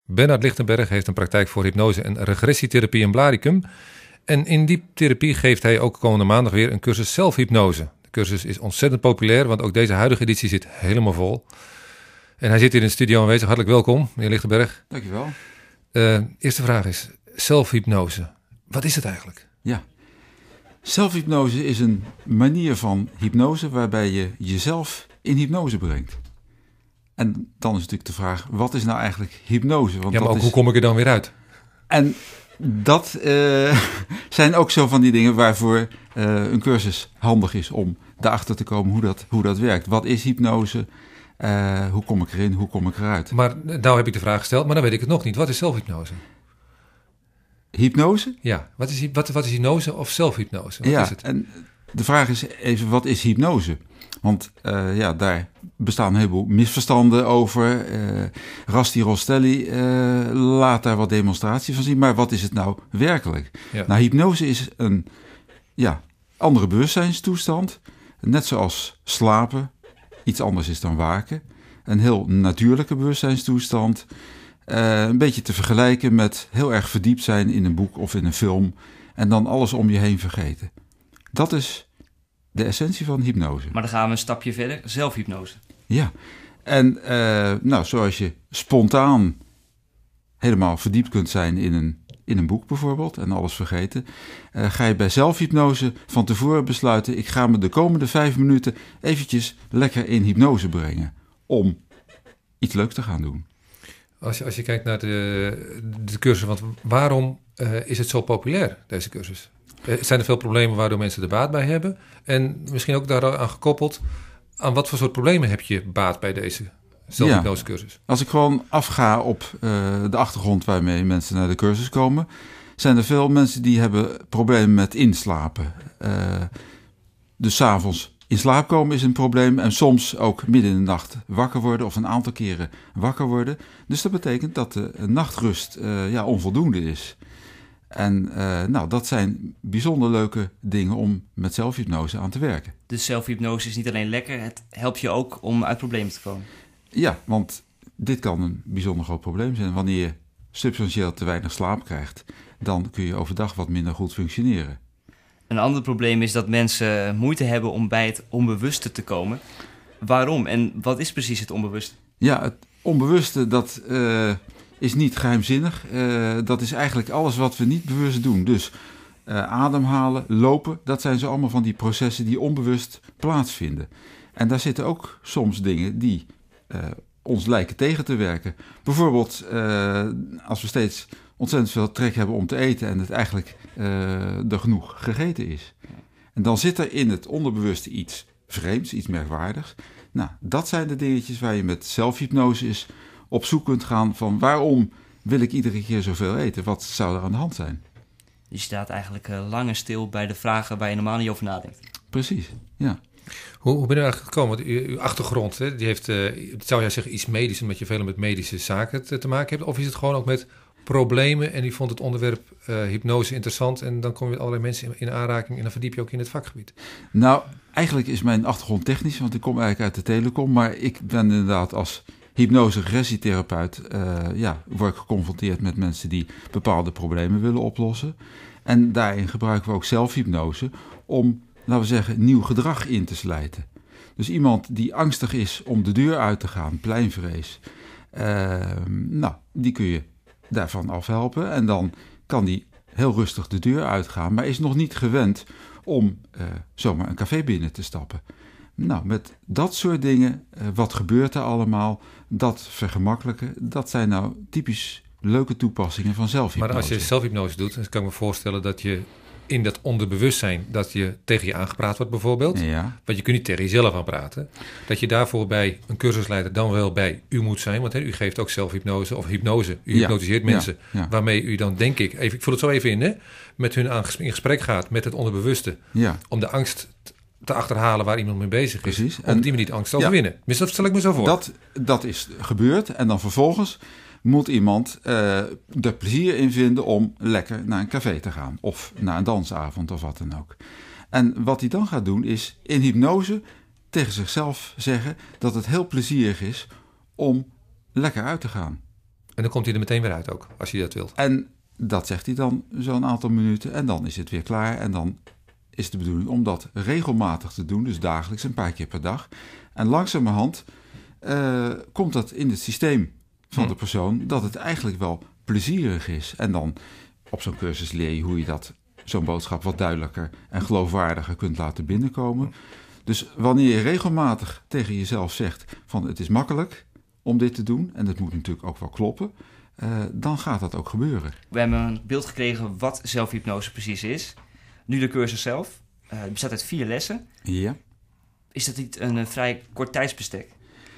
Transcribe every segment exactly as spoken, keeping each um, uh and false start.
Bernard Lichtenberg heeft een praktijk voor hypnose en regressietherapie in Blaricum. En in die therapie geeft hij ook komende maandag weer een cursus zelfhypnose. De cursus is ontzettend populair, want ook deze huidige editie zit helemaal vol. En hij zit hier in de studio aanwezig. Hartelijk welkom, meneer Lichtenberg. Dankjewel. Uh, eerste vraag is, zelfhypnose. Wat is het eigenlijk? Ja, zelfhypnose is een manier van hypnose waarbij je jezelf in hypnose brengt. En dan is natuurlijk de vraag, wat is nou eigenlijk hypnose? Want ja, maar dat ook is... hoe kom ik er dan weer uit? En dat uh, zijn ook zo van die dingen waarvoor uh, een cursus handig is om daarachter te komen hoe dat, hoe dat werkt. Wat is hypnose? Uh, hoe kom ik erin? Hoe kom ik eruit? Maar nou heb ik de vraag gesteld, maar dan weet ik het nog niet. Wat is zelfhypnose? Hypnose? Ja, wat is, wat, wat is hypnose of zelfhypnose? Wat ja, is het? En de vraag is even, wat is hypnose? Want uh, ja, daar bestaan een heleboel misverstanden over. Uh, Rasti Rostelli uh, laat daar wat demonstratie van zien. Maar wat is het nou werkelijk? Ja. Nou, hypnose is een ja, andere bewustzijnstoestand. Net zoals slapen iets anders is dan waken. Een heel natuurlijke bewustzijnstoestand. Uh, een beetje te vergelijken met heel erg verdiept zijn in een boek of in een film. En dan alles om je heen vergeten. Dat is de essentie van hypnose. Maar dan gaan we een stapje verder. Zelfhypnose. Ja. En uh, nou, zoals je spontaan helemaal verdiept kunt zijn in een, in een boek bijvoorbeeld en alles vergeten, uh, ga je bij zelfhypnose van tevoren besluiten, ik ga me de komende vijf minuten eventjes lekker in hypnose brengen om iets leuks te gaan doen. Als je, als je kijkt naar de, de cursus, want waarom uh, is het zo populair, deze cursus? Uh, zijn er veel problemen waardoor mensen er baat bij hebben? En misschien ook daaraan gekoppeld, aan wat voor soort problemen heb je baat bij deze zelfhypnosecursus? Ja, als ik gewoon afga op uh, de achtergrond waarmee mensen naar de cursus komen, zijn er veel mensen die hebben problemen met inslapen. Uh, dus 's avonds in slaap komen is een probleem en soms ook midden in de nacht wakker worden of een aantal keren wakker worden. Dus dat betekent dat de nachtrust uh, ja, onvoldoende is. En uh, nou, dat zijn bijzonder leuke dingen om met zelfhypnose aan te werken. Dus zelfhypnose is niet alleen lekker, het helpt je ook om uit problemen te komen. Ja, want dit kan een bijzonder groot probleem zijn. Wanneer je substantieel te weinig slaap krijgt, dan kun je overdag wat minder goed functioneren. Een ander probleem is dat mensen moeite hebben om bij het onbewuste te komen. Waarom en wat is precies het onbewuste? Ja, het onbewuste dat uh, is niet geheimzinnig. Uh, dat is eigenlijk alles wat we niet bewust doen. Dus uh, ademhalen, lopen, dat zijn zo allemaal van die processen die onbewust plaatsvinden. En daar zitten ook soms dingen die uh, ons lijken tegen te werken. Bijvoorbeeld uh, als we steeds ontzettend veel trek hebben om te eten en het eigenlijk uh, er genoeg gegeten is. En dan zit er in het onderbewuste iets vreemds, iets merkwaardigs. Nou, dat zijn de dingetjes waar je met zelfhypnose is op zoek kunt gaan van waarom wil ik iedere keer zoveel eten? Wat zou er aan de hand zijn? Je staat eigenlijk uh, lang en stil bij de vragen waar je normaal niet over nadenkt. Precies, ja. Hoe, hoe ben je eigenlijk gekomen? Want uw, uw achtergrond, hè, die heeft, uh, zou jij zeggen, iets medisch, omdat je veel met medische zaken te, te maken hebt? Of is het gewoon ook met problemen en u vond het onderwerp uh, hypnose interessant en dan kom je met allerlei mensen in, in aanraking en dan verdiep je ook in het vakgebied? Nou, eigenlijk is mijn achtergrond technisch, want ik kom eigenlijk uit de telecom, maar ik ben inderdaad als hypnose-regressietherapeut uh, ja, word ik geconfronteerd met mensen die bepaalde problemen willen oplossen. En daarin gebruiken we ook zelfhypnose om, laten we zeggen, nieuw gedrag in te slijten. Dus iemand die angstig is om de deur uit te gaan, pleinvrees, uh, nou, die kun je daarvan afhelpen. En dan kan die heel rustig de deur uitgaan, maar is nog niet gewend om uh, zomaar een café binnen te stappen. Nou, met dat soort dingen, uh, wat gebeurt er allemaal, dat vergemakkelijken, dat zijn nou typisch leuke toepassingen van zelfhypnose. Maar als je zelfhypnose doet, dan kan ik me voorstellen dat je in dat onderbewustzijn, dat je tegen je aangepraat wordt bijvoorbeeld. Ja. Want je kunt niet tegen jezelf aan praten. Dat je daarvoor bij een cursusleider dan wel bij u moet zijn. Want hè, u geeft ook zelfhypnose of hypnose. U ja. hypnotiseert mensen. Ja. Ja. Waarmee u dan, denk ik, even, ik vul het zo even in, hè, met hun aan, in gesprek gaat met het onderbewuste. Ja. Om de angst te achterhalen waar iemand mee bezig is. Precies. Om En die manier de angst te overwinnen. Ja. Dus dat stel ik me zo voor. Dat, dat is gebeurd. En dan vervolgens moet iemand uh, er plezier in vinden om lekker naar een café te gaan. Of naar een dansavond of wat dan ook. En wat hij dan gaat doen is in hypnose tegen zichzelf zeggen dat het heel plezierig is om lekker uit te gaan. En dan komt hij er meteen weer uit ook, als je dat wilt. En dat zegt hij dan zo'n aantal minuten en dan is het weer klaar. En dan is de bedoeling om dat regelmatig te doen, dus dagelijks, een paar keer per dag. En langzamerhand uh, komt dat in het systeem van hmm. de persoon dat het eigenlijk wel plezierig is. En dan op zo'n cursus leer je hoe je dat, zo'n boodschap wat duidelijker en geloofwaardiger kunt laten binnenkomen. Dus wanneer je regelmatig tegen jezelf zegt van het is makkelijk om dit te doen, en dat moet natuurlijk ook wel kloppen, uh, dan gaat dat ook gebeuren. We hebben een beeld gekregen wat zelfhypnose precies is. Nu de cursus zelf. Uh, het bestaat uit vier lessen. Ja. Is dat niet een uh, vrij kort tijdsbestek?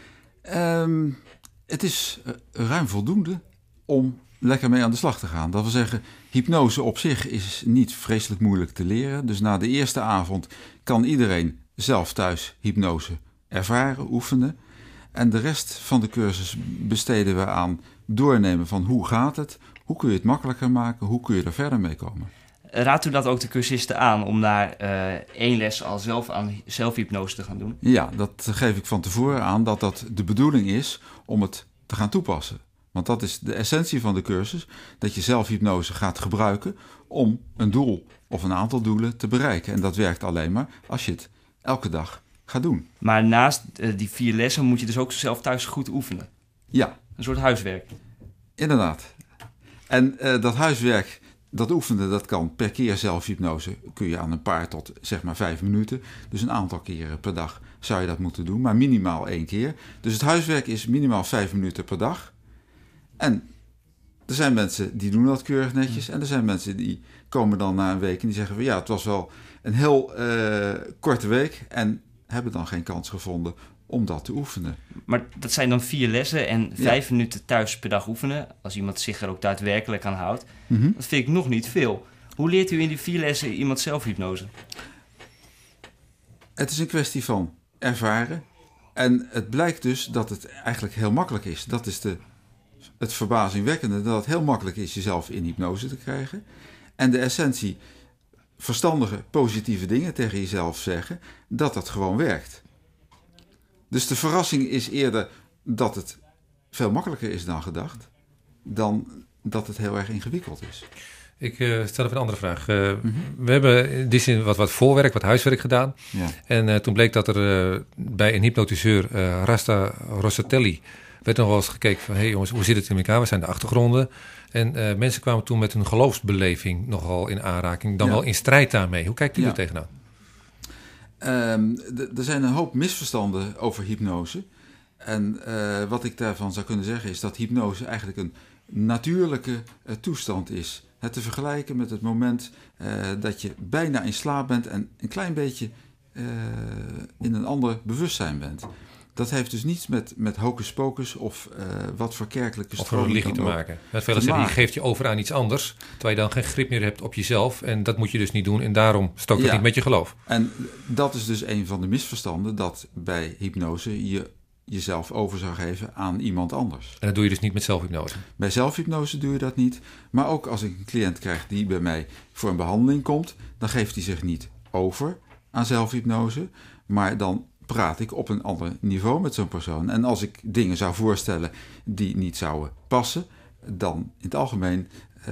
Um, het is uh, ruim voldoende om lekker mee aan de slag te gaan. Dat wil zeggen, hypnose op zich is niet vreselijk moeilijk te leren. Dus na de eerste avond kan iedereen zelf thuis hypnose ervaren, oefenen. En de rest van de cursus besteden we aan doornemen van hoe gaat het, hoe kun je het makkelijker maken, hoe kun je er verder mee komen. Raadt u dat ook de cursisten aan om naar uh, één les al zelf aan zelfhypnose te gaan doen? Ja, dat geef ik van tevoren aan, dat dat de bedoeling is om het te gaan toepassen. Want dat is de essentie van de cursus, dat je zelfhypnose gaat gebruiken om een doel of een aantal doelen te bereiken. En dat werkt alleen maar als je het elke dag gaat doen. Maar naast uh, die vier lessen moet je dus ook zelf thuis goed oefenen? Ja. Een soort huiswerk? Inderdaad. En uh, dat huiswerk, dat oefenen, dat kan per keer zelfhypnose. Kun je aan een paar tot zeg maar vijf minuten. Dus een aantal keren per dag zou je dat moeten doen. Maar minimaal één keer. Dus het huiswerk is minimaal vijf minuten per dag. En er zijn mensen die doen dat keurig netjes. En er zijn mensen die komen dan na een week en die zeggen van ja, het was wel een heel uh, korte week. En hebben dan geen kans gevonden om dat te oefenen. Maar dat zijn dan vier lessen en vijf ja. minuten thuis per dag oefenen. Als iemand zich er ook daadwerkelijk aan houdt. Mm-hmm. Dat vind ik nog niet veel. Hoe leert u in die vier lessen iemand zelfhypnose? Het is een kwestie van ervaren. En het blijkt dus dat het eigenlijk heel makkelijk is. Dat is de, het verbazingwekkende, dat het heel makkelijk is jezelf in hypnose te krijgen. En de essentie, verstandige, positieve dingen tegen jezelf zeggen, dat dat gewoon werkt. Dus de verrassing is eerder dat het veel makkelijker is dan gedacht, dan dat het heel erg ingewikkeld is. Ik uh, stel even een andere vraag. Uh, mm-hmm. We hebben in die zin wat, wat voorwerk, wat huiswerk gedaan. Ja. En uh, toen bleek dat er uh, bij een hypnotiseur, uh, Rasta Rossatelli, werd nog wel eens gekeken van, hé hey jongens, hoe zit het in elkaar? Wat zijn de achtergronden? En uh, mensen kwamen toen met hun geloofsbeleving nogal in aanraking, dan ja. wel in strijd daarmee. Hoe kijkt u ja. er tegenaan? Um, d- er zijn een hoop misverstanden over hypnose. En uh, wat ik daarvan zou kunnen zeggen is dat hypnose eigenlijk een natuurlijke uh, toestand is. Het te vergelijken met het moment uh, dat je bijna in slaap bent en een klein beetje uh, in een ander bewustzijn bent. Dat heeft dus niets met, met hocus pocus of uh, wat voor kerkelijke stroming of religie te maken. Met velen zeggen, je geeft je over aan iets anders, terwijl je dan geen grip meer hebt op jezelf. En dat moet je dus niet doen en daarom stookt het ja. niet met je geloof. En dat is dus een van de misverstanden, dat bij hypnose je jezelf over zou geven aan iemand anders. En dat doe je dus niet met zelfhypnose? Bij zelfhypnose doe je dat niet. Maar ook als ik een cliënt krijg die bij mij voor een behandeling komt, dan geeft hij zich niet over aan zelfhypnose, maar dan praat ik op een ander niveau met zo'n persoon. En als ik dingen zou voorstellen die niet zouden passen, dan in het algemeen uh,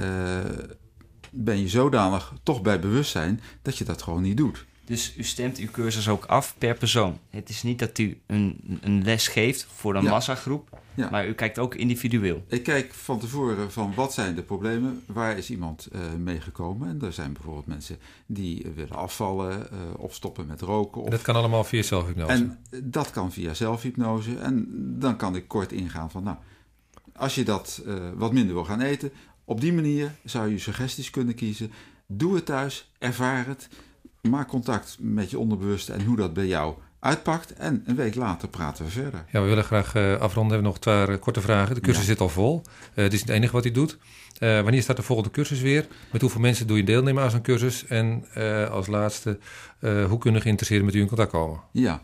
ben je zodanig toch bij bewustzijn dat je dat gewoon niet doet. Dus u stemt uw cursus ook af per persoon. Het is niet dat u een, een les geeft voor een ja. massagroep, ja. maar u kijkt ook individueel. Ik kijk van tevoren van wat zijn de problemen, waar is iemand uh, mee gekomen. En er zijn bijvoorbeeld mensen die uh, willen afvallen uh, of stoppen met roken. Of... En dat kan allemaal via zelfhypnose? En dat kan via zelfhypnose. En dan kan ik kort ingaan van, nou, als je dat uh, wat minder wil gaan eten, op die manier zou je suggesties kunnen kiezen. Doe het thuis, ervaar het. Maak contact met je onderbewuste en hoe dat bij jou uitpakt. En een week later praten we verder. Ja, we willen graag uh, afronden. We hebben nog twee uh, korte vragen. De cursus ja. zit al vol. Uh, het is niet het enige wat hij doet. Uh, wanneer start de volgende cursus weer? Met hoeveel mensen doe je deelnemen aan zo'n cursus? En uh, als laatste, uh, hoe kunnen geïnteresseerden met u in contact komen? Ja,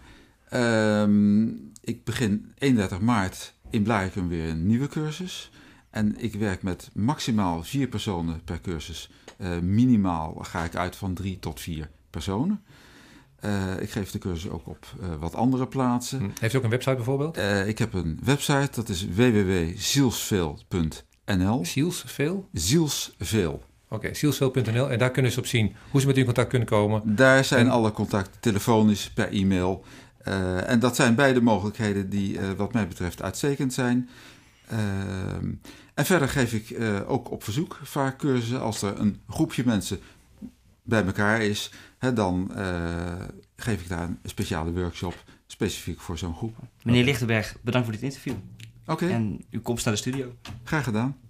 um, ik begin eenendertig maart in Blaricum weer een nieuwe cursus. En ik werk met maximaal vier personen per cursus. Uh, minimaal ga ik uit van drie tot vier personen. Uh, ik geef de cursus ook op uh, wat andere plaatsen. Heeft u ook een website bijvoorbeeld? Uh, ik heb een website, dat is w w w punt zielsveel punt n l. Zielsveel? Zielsveel. Oké, okay, zielsveel punt n l. En daar kunnen ze op zien hoe ze met u in contact kunnen komen. Daar zijn en... alle contacten, telefonisch, per e-mail. Uh, en dat zijn beide mogelijkheden die uh, wat mij betreft uitstekend zijn. Uh, en verder geef ik uh, ook op verzoek vaak cursussen. Als er een groepje mensen bij elkaar is, hè, dan uh, geef ik daar een speciale workshop specifiek voor zo'n groep. Meneer Lichtenberg, bedankt voor dit interview. Oké. Okay. En uw komst naar de studio. Graag gedaan.